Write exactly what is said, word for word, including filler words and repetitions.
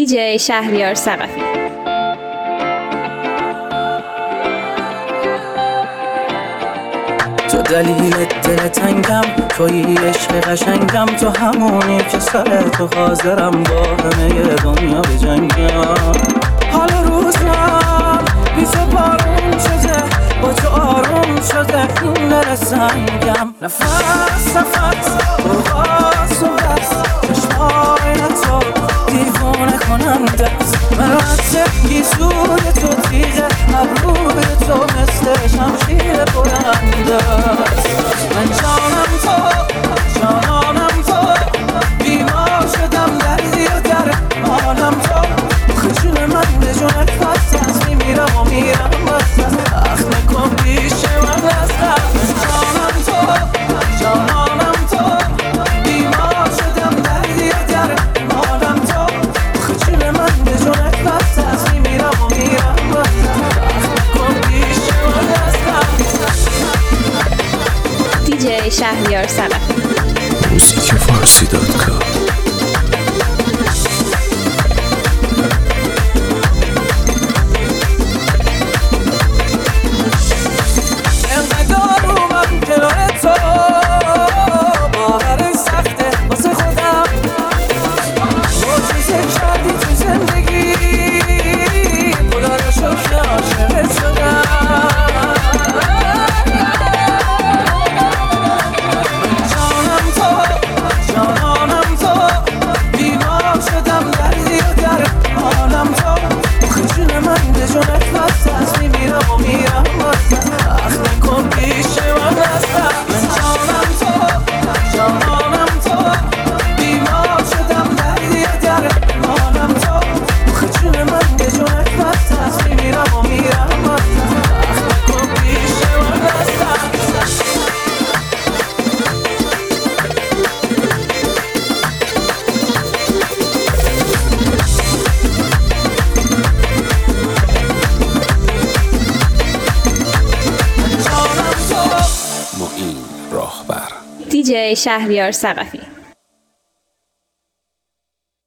دیجی شهریار ثقفی. تو دلیل دل تنگم، توی عشق قشنگم، تو همونی که سر تو حاضرم با همه دنیا بجنگم. حالا روزم بی تو بارون شده، با تو آروم شده این دل سنگم. نفس نفس روحاس و بس، چشمای تو دیوونه کنم دست. من رد گیسوی تو تیغه، ابروی تو مثل شمشیر بلند است. من جانم تو، جانانم تو، بیمار شدم دردی و در حالم تو. خجول من به جونت پس از میمیرم و میرم بس اخ نکن پیش من هستم. من جانم تو، جانانم تو، بیمار شدم دردی و در حالم تو. خجول من به جونت پس از میمیرم و میرم بس اخ نکن پیش من هستم. دیجی شهریار ثقفی. موزیک فارسی دات کام. دیجی شهریار ثقفی.